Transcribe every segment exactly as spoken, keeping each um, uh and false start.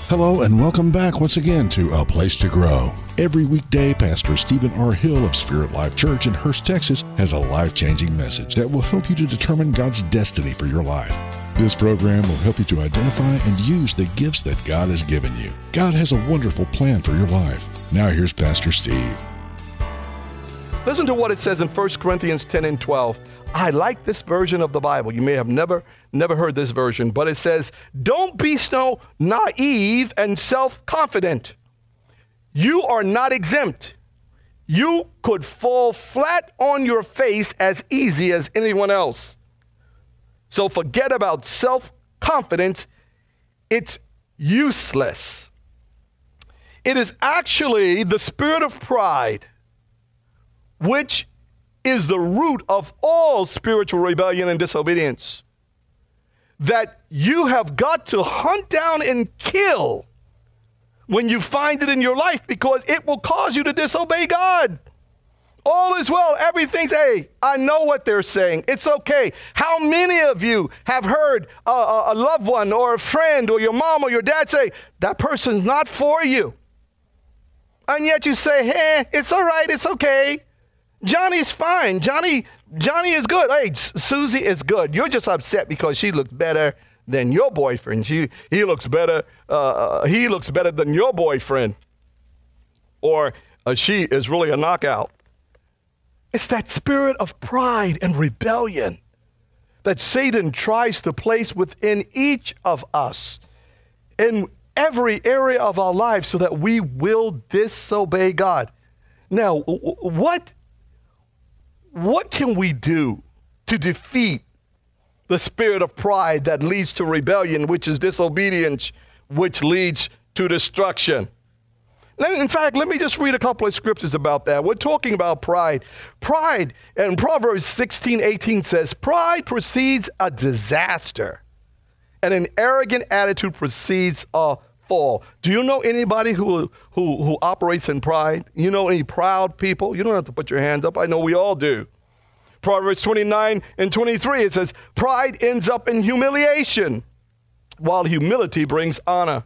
Hello and welcome back once again to A Place to Grow. Every weekday, Pastor Stephen R. Hill of Spirit Life Church in Hurst, Texas has a life-changing message that will help you to determine God's destiny for your life. This program will help you to identify and use the gifts that God has given you. God has a wonderful plan for your life. Now here's Pastor Steve. Listen to what it says in First Corinthians ten and twelve. I like this version of the Bible. You may have never, never heard this version, but it says, don't be so naive and self-confident. You are not exempt. You could fall flat on your face as easy as anyone else. So forget about self-confidence. It's useless. It is actually the spirit of pride, which is the root of all spiritual rebellion and disobedience, that you have got to hunt down and kill when you find it in your life, because it will cause you to disobey God. All is well. Everything's, hey, I know what they're saying. It's okay. How many of you have heard a, a, a loved one or a friend or your mom or your dad say, that person's not for you? And yet you say, hey, it's all right. It's okay. Johnny's fine. Johnny, Johnny is good. Hey, Susie is good. You're just upset because she looks better than your boyfriend. She, he looks better. Uh, he looks better than your boyfriend. Or uh, she is really a knockout. It's that spirit of pride and rebellion that Satan tries to place within each of us in every area of our lives so that we will disobey God. Now, what What can we do to defeat the spirit of pride that leads to rebellion, which is disobedience, which leads to destruction? In fact, let me just read a couple of scriptures about that. We're talking about pride. Pride, and Proverbs sixteen eighteen says, pride precedes a disaster, and an arrogant attitude precedes a fall. Do you know anybody who, who, who operates in pride? You know any proud people? You don't have to put your hands up. I know we all do. Proverbs twenty-nine and twenty-three, it says, pride ends up in humiliation, while humility brings honor.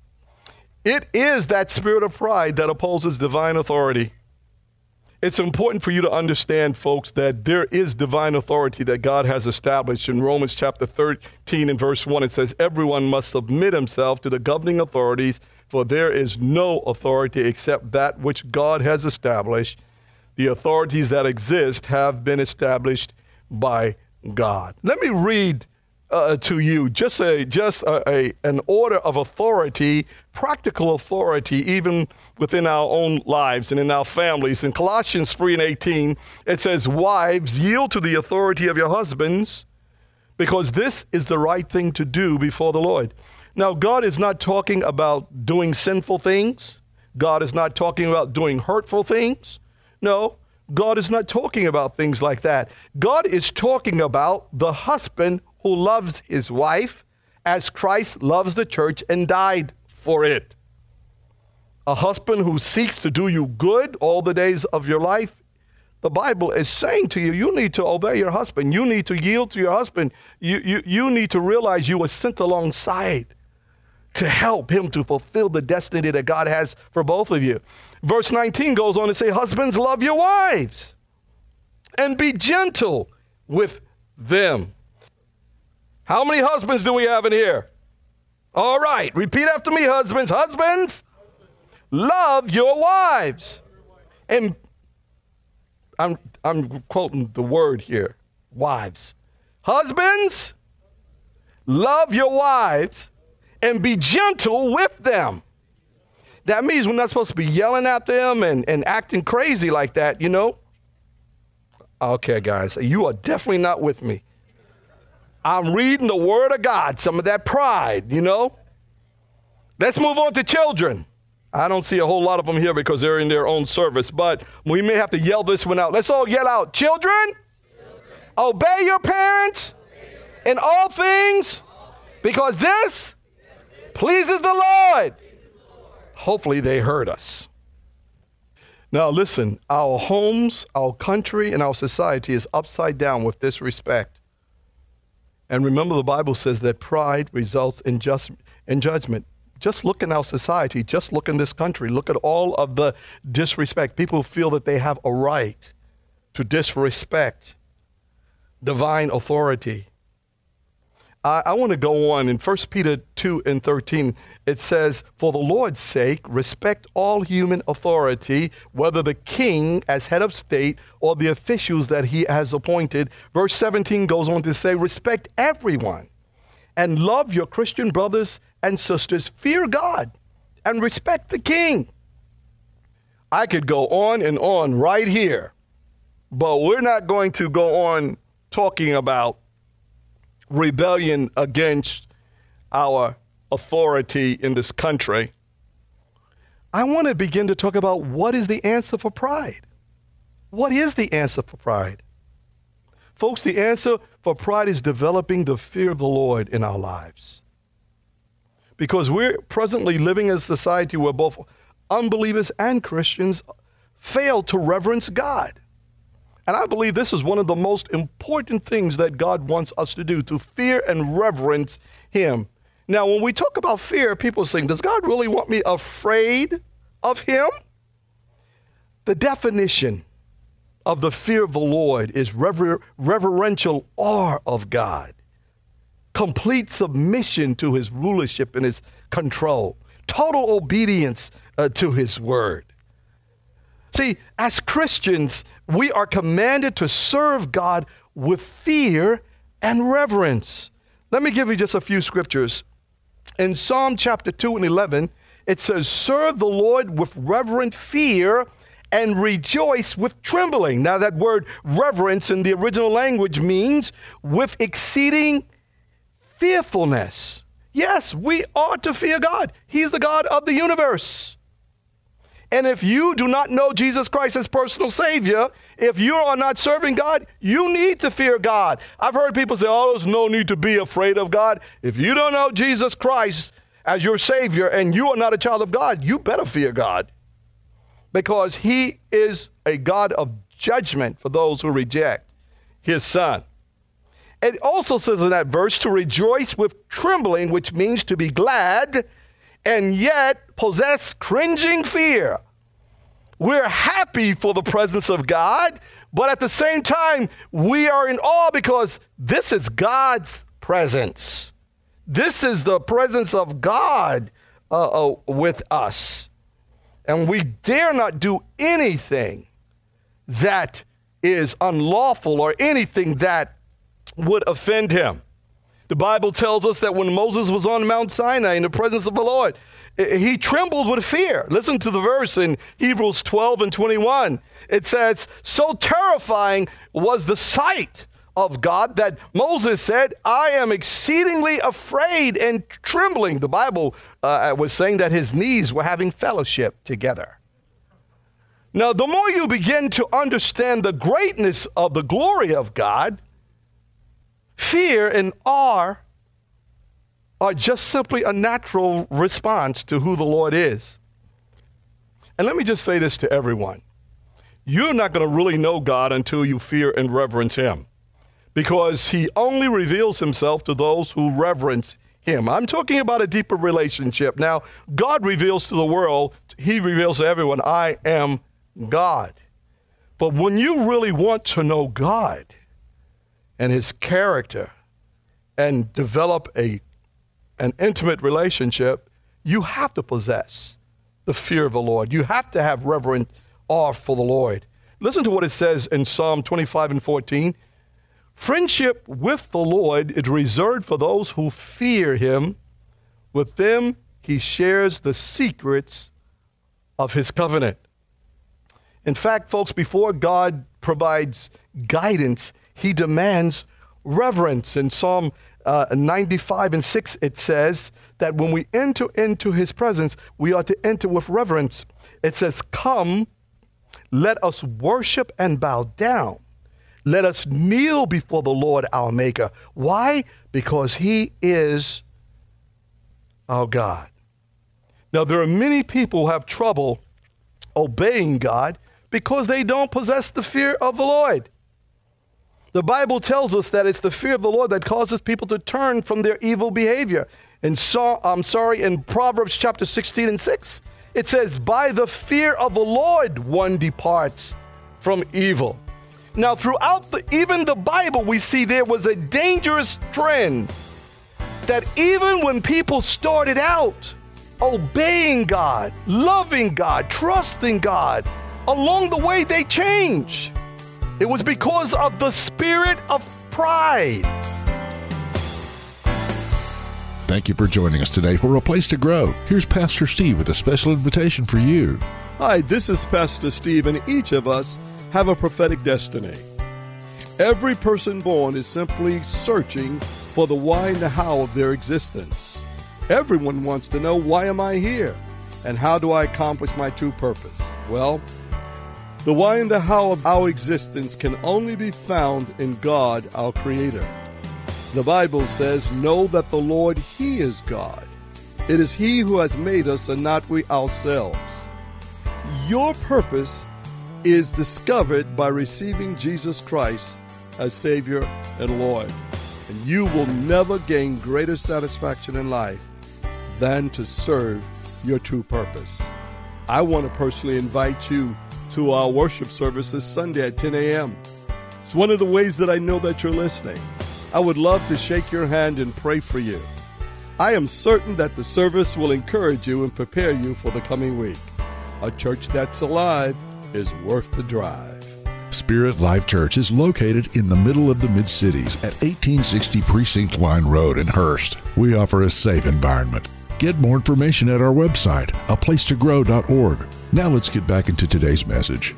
It is that spirit of pride that opposes divine authority. It's important for you to understand, folks, that there is divine authority that God has established. In Romans chapter thirteen and verse one, it says, everyone must submit himself to the governing authorities, for there is no authority except that which God has established. The authorities that exist have been established by God. Let me read uh, to you just a just a, a an order of authority, practical authority, even within our own lives and in our families. In Colossians three and eighteen, it says, wives, yield to the authority of your husbands, because this is the right thing to do before the Lord. Now, God is not talking about doing sinful things. God is not talking about doing hurtful things. No, God is not talking about things like that. God is talking about the husband who loves his wife as Christ loves the church and died for it. A husband who seeks to do you good all the days of your life. The Bible is saying to you, you need to obey your husband. You need to yield to your husband. You, you, you need to realize you were sent alongside to help him to fulfill the destiny that God has for both of you. Verse nineteen goes on to say, husbands, love your wives and be gentle with them. How many husbands do we have in here? All right, repeat after me, husbands. Husbands, love your wives. And I'm, I'm quoting the word here, wives. Husbands, love your wives and be gentle with them. That means we're not supposed to be yelling at them and, and acting crazy like that, you know? Okay, guys, you are definitely not with me. I'm reading the word of God, some of that pride, you know? Let's move on to children. I don't see a whole lot of them here because they're in their own service, but we may have to yell this one out. Let's all yell out, children, children. Obey your parents obey your parents. In all things, because this pleases the Lord. Hopefully they heard us. Now listen, our homes, our country, and our society is upside down with disrespect. And remember, the Bible says that pride results in just in judgment. just look in our society, just look in this country, look at all of the disrespect. People feel that they have a right to disrespect divine authority. I, I want to go on in First Peter two and thirteen. It says, for the Lord's sake, respect all human authority, whether the king as head of state or the officials that he has appointed. Verse seventeen goes on to say, respect everyone and love your Christian brothers and sisters. Fear God and respect the king. I could go on and on right here, but we're not going to go on talking about rebellion against our authority in this country. I want to begin to talk about what is the answer for pride. What is the answer for pride? Folks, the answer for pride is developing the fear of the Lord in our lives. Because we're presently living in a society where both unbelievers and Christians fail to reverence God. And I believe this is one of the most important things that God wants us to do, to fear and reverence him. Now, when we talk about fear, people say, does God really want me afraid of him? The definition of the fear of the Lord is rever- reverential awe of God, complete submission to his rulership and his control, total obedience uh, to his word. See, as Christians, we are commanded to serve God with fear and reverence. Let me give you just a few scriptures. In Psalm chapter two and eleven, it says, serve the Lord with reverent fear and rejoice with trembling. Now that word reverence in the original language means with exceeding fearfulness. Yes, we ought to fear God. He's the God of the universe. And if you do not know Jesus Christ as personal Savior, if you are not serving God, you need to fear God. I've heard people say, oh, there's no need to be afraid of God. If you don't know Jesus Christ as your Savior and you are not a child of God, you better fear God. Because he is a God of judgment for those who reject his Son. It also says in that verse to rejoice with trembling, which means to be glad and yet possess cringing fear. We're happy for the presence of God, but at the same time, we are in awe because this is God's presence. This is the presence of God uh, uh, with us. And we dare not do anything that is unlawful or anything that would offend him. The Bible tells us that when Moses was on Mount Sinai in the presence of the Lord, he trembled with fear. Listen to the verse in Hebrews twelve and twenty-one. It says, so terrifying was the sight of God that Moses said, I am exceedingly afraid and trembling. The Bible uh, was saying that his knees were having fellowship together. Now, the more you begin to understand the greatness of the glory of God, fear and awe are just simply a natural response to who the Lord is. And let me just say this to everyone. You're not going to really know God until you fear and reverence him, because he only reveals himself to those who reverence him. I'm talking about a deeper relationship. Now, God reveals to the world, he reveals to everyone, I am God. But when you really want to know God and his character and develop a an intimate relationship, you have to possess the fear of the Lord. You have to have reverent awe for the Lord. Listen to what it says in Psalm twenty-five and fourteen. Friendship with the Lord is reserved for those who fear him. With them, he shares the secrets of his covenant. In fact, folks, before God provides guidance, he demands reverence. In Psalm uh, ninety-five and six, it says that when we enter into his presence, we are to enter with reverence. It says, come, let us worship and bow down. Let us kneel before the Lord our Maker. Why? Because he is our God. Now, there are many people who have trouble obeying God because they don't possess the fear of the Lord. The Bible tells us that it's the fear of the Lord that causes people to turn from their evil behavior. In so, I'm sorry, in Proverbs chapter sixteen and six, it says, by the fear of the Lord one departs from evil. Now, throughout the, even the Bible, we see there was a dangerous trend that even when people started out obeying God, loving God, trusting God, along the way they changed. It was because of the spirit of pride. Thank you for joining us today for A Place to Grow. Here's Pastor Steve with a special invitation for you. Hi, this is Pastor Steve, and each of us have a prophetic destiny. Every person born is simply searching for the why and the how of their existence. Everyone wants to know, why am I here? And how do I accomplish my true purpose? Well, the why and the how of our existence can only be found in God, our Creator. The Bible says, know that the Lord, He is God. It is He who has made us and not we ourselves. Your purpose is discovered by receiving Jesus Christ as Savior and Lord. And you will never gain greater satisfaction in life than to serve your true purpose. I want to personally invite you to our worship service this Sunday at ten a.m. It's one of the ways that I know that you're listening. I would love to shake your hand and pray for you. I am certain that the service will encourage you and prepare you for the coming week. A church that's alive is worth the drive. Spirit Life Church is located in the middle of the Mid-Cities at eighteen sixty Precinct Line Road in Hurst. We offer a safe environment. Get more information at our website, a place to grow dot org. Now let's get back into today's message.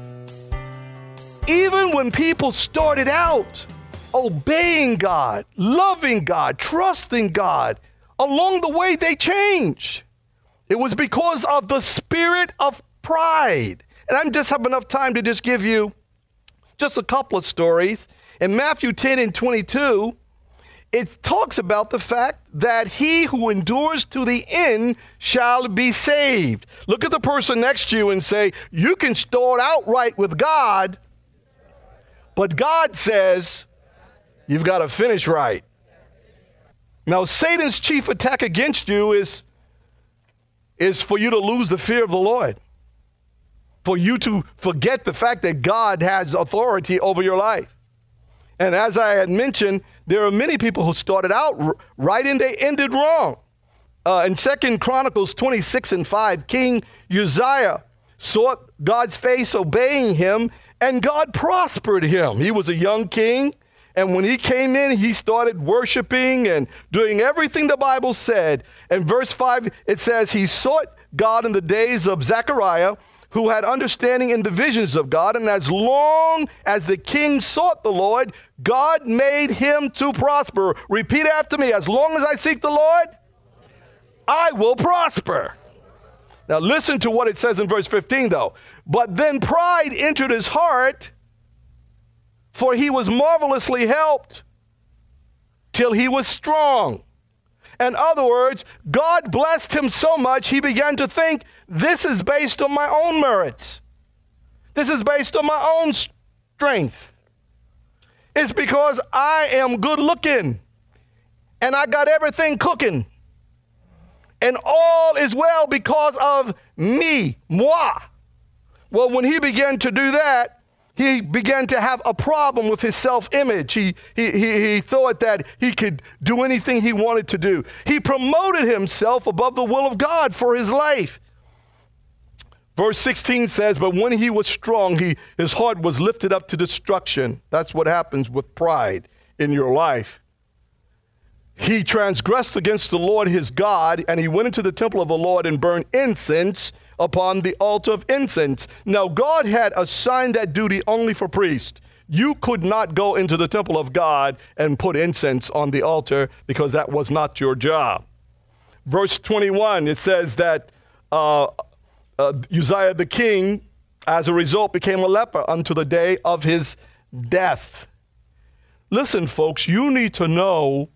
Even when people started out obeying God, loving God, trusting God, along the way they changed. It was because of the spirit of pride. And I just have enough time to just give you just a couple of stories. In Matthew ten and twenty-two, it talks about the fact that he who endures to the end shall be saved. Look at the person next to you and say, you can start out right with God, but God says you've got to finish right. Now, Satan's chief attack against you is, is for you to lose the fear of the Lord, for you to forget the fact that God has authority over your life. And as I had mentioned, there are many people who started out r- right and they ended wrong. Uh, in Second Chronicles twenty-six and five, King Uzziah sought God's face, obeying him, and God prospered him. He was a young king, and when he came in, he started worshiping and doing everything the Bible said. In verse five, it says, he sought God in the days of Zechariah, who had understanding in the visions of God, and as long as the king sought the Lord, God made him to prosper. Repeat after me, as long as I seek the Lord, I will prosper. Now listen to what it says in verse fifteen though. But then pride entered his heart, for he was marvelously helped till he was strong. In other words, God blessed him so much, he began to think, this is based on my own merits. This is based on my own strength. It's because I am good looking and I got everything cooking. And all is well because of me, moi. Well, when he began to do that, he began to have a problem with his self-image. He, he, he, he thought that he could do anything he wanted to do. He promoted himself above the will of God for his life. Verse sixteen says, but when he was strong, he, his heart was lifted up to destruction. That's what happens with pride in your life. He transgressed against the Lord his God, and he went into the temple of the Lord and burned incense upon the altar of incense. Now, God had assigned that duty only for priests. You could not go into the temple of God and put incense on the altar because that was not your job. Verse twenty-one, it says that uh, uh, Uzziah the king, as a result, became a leper unto the day of his death. Listen, folks, you need to know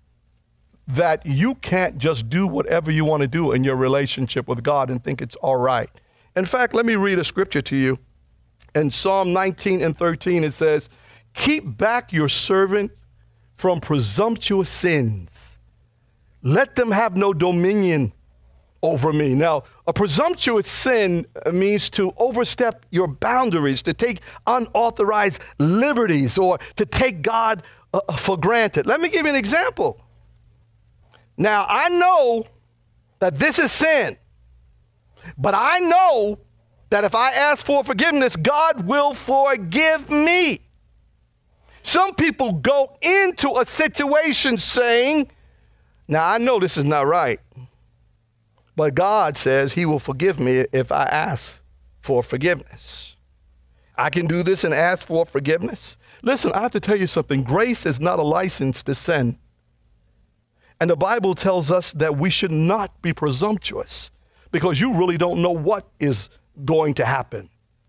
that you can't just do whatever you want to do in your relationship with God and think it's all right. In fact, let me read a scripture to you. In Psalm nineteen and thirteen, it says, keep back your servant from presumptuous sins. Let them have no dominion over me. Now, a presumptuous sin means to overstep your boundaries, to take unauthorized liberties, or to take God uh, for granted. Let me give you an example. Now, I know that this is sin, but I know that if I ask for forgiveness, God will forgive me. Some people go into a situation saying, now I know this is not right, but God says he will forgive me if I ask for forgiveness. I can do this and ask for forgiveness. Listen, I have to tell you something. Grace is not a license to sin. And the Bible tells us that we should not be presumptuous because you really don't know what is going to happen.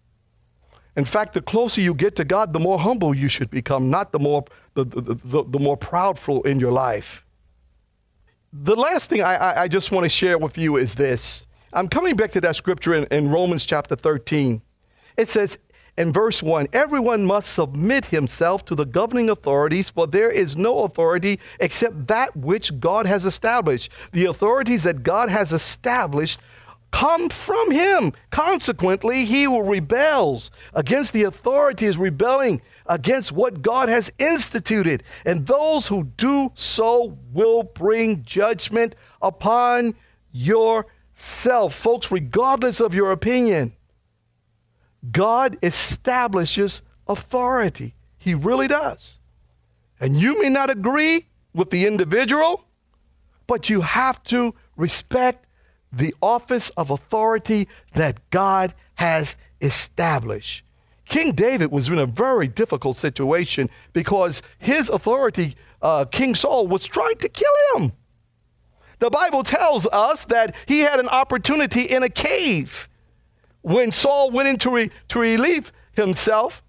In fact, the closer you get to God, the more humble you should become, not the more the, the, the, the more proudful in your life. The last thing I, I, I just want to share with you is this. I'm coming back to that scripture in, in Romans chapter thirteen. It says in verse one, everyone must submit himself to the governing authorities, for there is no authority except that which God has established. The authorities that God has established come from him. Consequently, he who rebels against the authority is rebelling against what God has instituted. And those who do so will bring judgment upon yourself. Folks, regardless of your opinion, God establishes authority. He really does. And you may not agree with the individual, but you have to respect the office of authority that God has established. King David was in a very difficult situation because his authority, uh, King Saul, was trying to kill him. The Bible tells us that he had an opportunity in a cave. When Saul went in to, re- to relieve himself,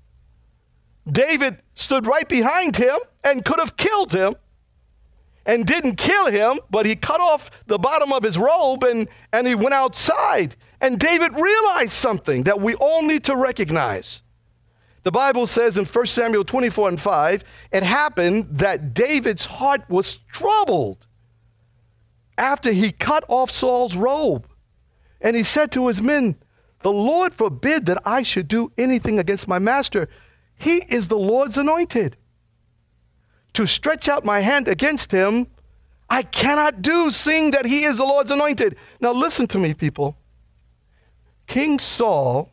David stood right behind him and could have killed him. And didn't kill him, but he cut off the bottom of his robe and, and he went outside. And David realized something that we all need to recognize. The Bible says in First Samuel twenty-four and five, it happened that David's heart was troubled after he cut off Saul's robe. And he said to his men, the Lord forbid that I should do anything against my master. He is the Lord's anointed. To stretch out my hand against him, I cannot do, seeing that he is the Lord's anointed. Now listen to me, people. King Saul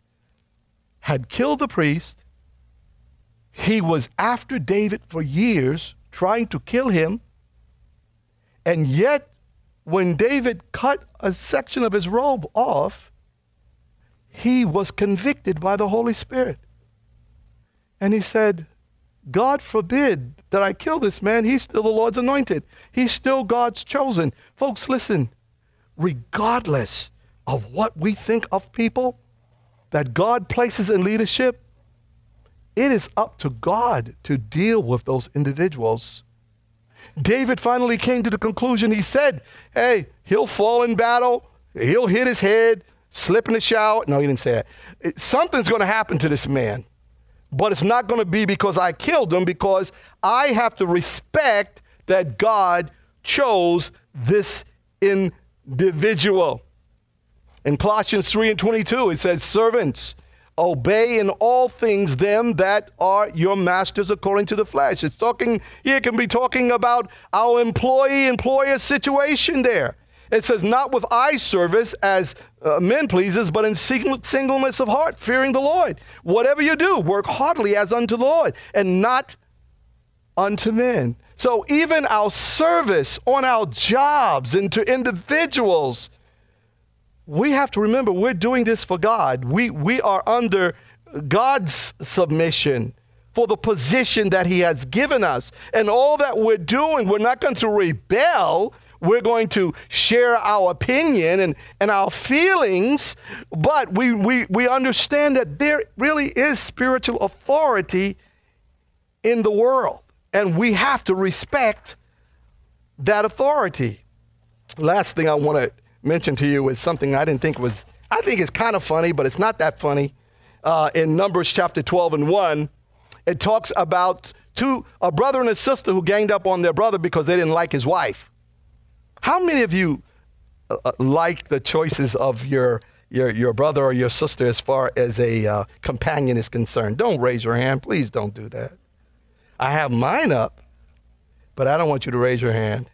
had killed the priest. He was after David for years, trying to kill him. And yet, when David cut a section of his robe off, he was convicted by the Holy Spirit. And he said, God forbid that I kill this man. He's still the Lord's anointed. He's still God's chosen. Folks, listen, regardless of what we think of people that God places in leadership, it is up to God to deal with those individuals. David finally came to the conclusion. He said, hey, he'll fall in battle. He'll hit his head, slip in the shower. No, he didn't say that. It, something's going to happen to this man. But it's not going to be because I killed him, because I have to respect that God chose this individual. In Colossians three and twenty-two, it says, servants, obey in all things them that are your masters according to the flesh. It's talking, here it can be talking about our employee-employer situation there. It says, not with eye service as uh, men pleasers, but in sing- singleness of heart, fearing the Lord. Whatever you do, work heartily as unto the Lord, and not unto men. So even our service on our jobs and to individuals, we have to remember we're doing this for God. We, we are under God's submission for the position that he has given us. And all that we're doing, we're not going to rebel. We're going to share our opinion and, and our feelings, but we, we, we understand that there really is spiritual authority in the world, and we have to respect that authority. Last thing I want to mention to you is something I didn't think was, I think it's kind of funny, but it's not that funny. Uh, in Numbers chapter twelve and one, it talks about two, a brother and a sister who ganged up on their brother because they didn't like his wife. How many of you uh, like the choices of your, your, your brother or your sister as far as a uh, companion is concerned? Don't raise your hand. Please don't do that. I have mine up, but I don't want you to raise your hand.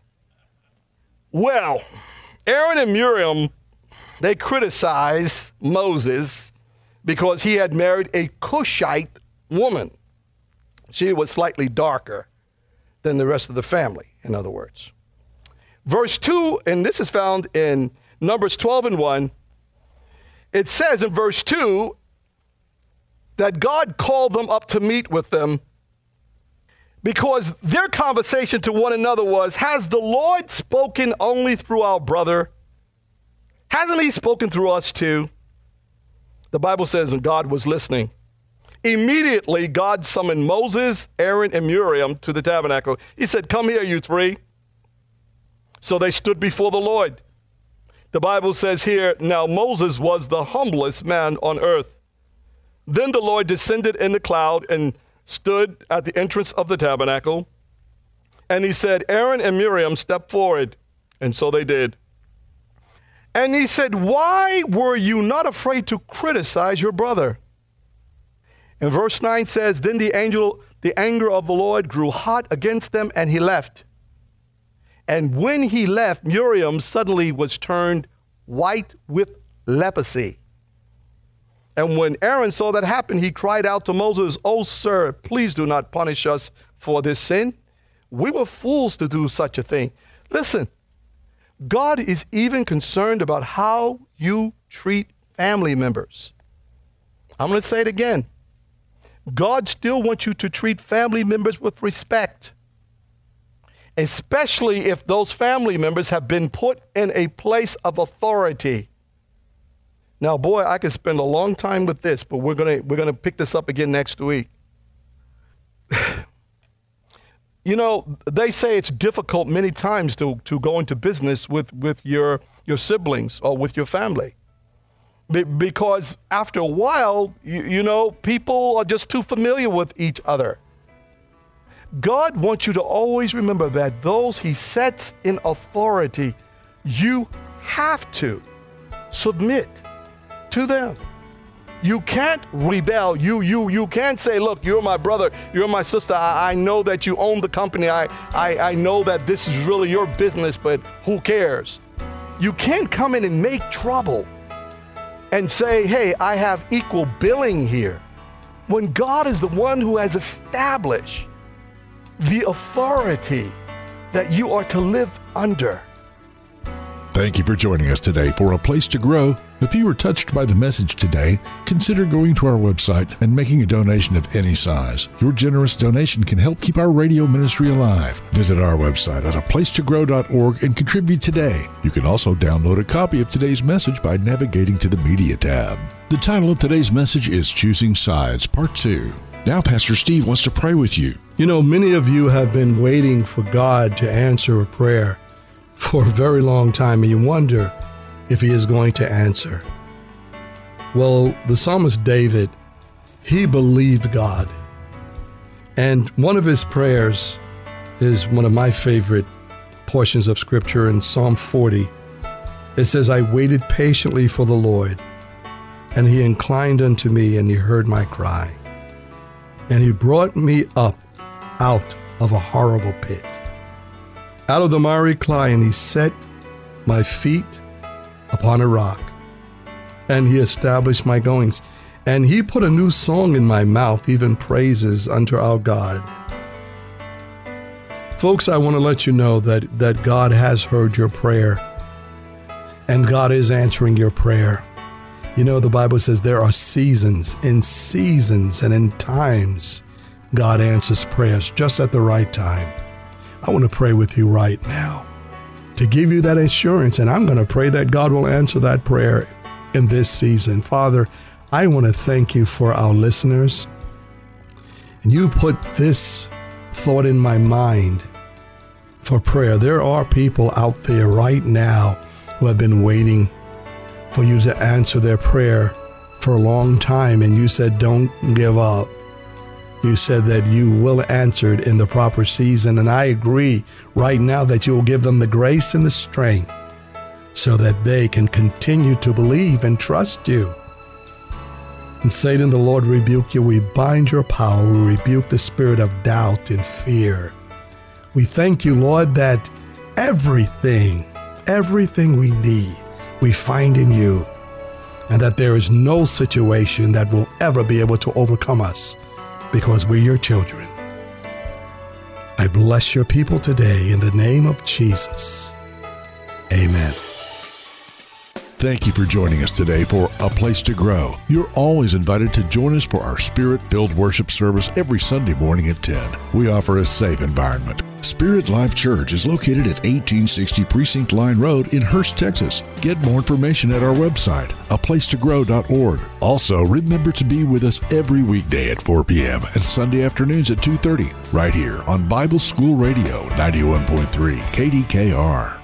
Well, Aaron and Miriam, they criticized Moses because he had married a Cushite woman. She was slightly darker than the rest of the family, in other words. Verse two, and this is found in Numbers twelve and one, it says in verse two that God called them up to meet with them because their conversation to one another was, has the Lord spoken only through our brother? Hasn't he spoken through us too? The Bible says, and God was listening. Immediately, God summoned Moses, Aaron, and Miriam to the tabernacle. He said, come here, you three. So they stood before the Lord. The Bible says here, now Moses was the humblest man on earth. Then the Lord descended in the cloud and stood at the entrance of the tabernacle. And he said, Aaron and Miriam, step forward. And so they did. And he said, why were you not afraid to criticize your brother? And verse nine says, then the angel, the anger of the Lord grew hot against them, and he left. And when he left, Miriam suddenly was turned white with leprosy. And when Aaron saw that happen, he cried out to Moses, oh, sir, please do not punish us for this sin. We were fools to do such a thing. Listen, God is even concerned about how you treat family members. I'm going to say it again. God still wants you to treat family members with respect, especially if those family members have been put in a place of authority. Now, boy, I could spend a long time with this, but we're going to we're going to pick this up again next week. You know, they say it's difficult many times to, to go into business with, with your, your siblings or with your family. Be, because after a while, you, you know, people are just too familiar with each other. God wants you to always remember that those he sets in authority, you have to submit to them. You can't rebel. You you you can't say, look, you're my brother, you're my sister. I, I know that you own the company. I, I, I know that this is really your business, but who cares? You can't come in and make trouble and say, hey, I have equal billing here, when God is the one who has established the authority that you are to live under. Thank you for joining us today for A Place to Grow. If you were touched by the message today, consider going to our website and making a donation of any size. Your generous donation can help keep our radio ministry alive. Visit our website at a place to grow dot org and contribute today. You can also download a copy of today's message by navigating to the Media tab. The title of today's message is Choosing Sides, Part two. Now Pastor Steve wants to pray with you. You know, many of you have been waiting for God to answer a prayer for a very long time, and you wonder if he is going to answer. Well, the psalmist David, he believed God. And one of his prayers is one of my favorite portions of Scripture in Psalm forty. It says, I waited patiently for the Lord, and he inclined unto me, and he heard my cry. And he brought me up out of a horrible pit, out of the miry clay, and he set my feet upon a rock, and he established my goings. And he put a new song in my mouth, even praises unto our God. Folks, I want to let you know that, that God has heard your prayer, and God is answering your prayer. You know, the Bible says there are seasons, in seasons and in times, God answers prayers just at the right time. I want to pray with you right now to give you that assurance, and I'm going to pray that God will answer that prayer in this season. Father, I want to thank you for our listeners. And you put this thought in my mind for prayer. There are people out there right now who have been waiting for you to answer their prayer for a long time, and you said, don't give up. You said that you will answer it in the proper season. And I agree right now that you will give them the grace and the strength so that they can continue to believe and trust you. And Satan, the Lord rebuke you. We bind your power. We rebuke the spirit of doubt and fear. We thank you, Lord, that everything, everything we need, we find in you, and that there is no situation that will ever be able to overcome us because we're your children. I bless your people today in the name of Jesus. Amen. Thank you for joining us today for A Place to Grow. You're always invited to join us for our Spirit-filled worship service every Sunday morning at ten. We offer a safe environment. Spirit Life Church is located at eighteen sixty Precinct Line Road in Hurst, Texas. Get more information at our website, a place to grow dot org. Also, remember to be with us every weekday at four p.m. and Sunday afternoons at two thirty, right here on Bible School Radio ninety-one point three K D K R.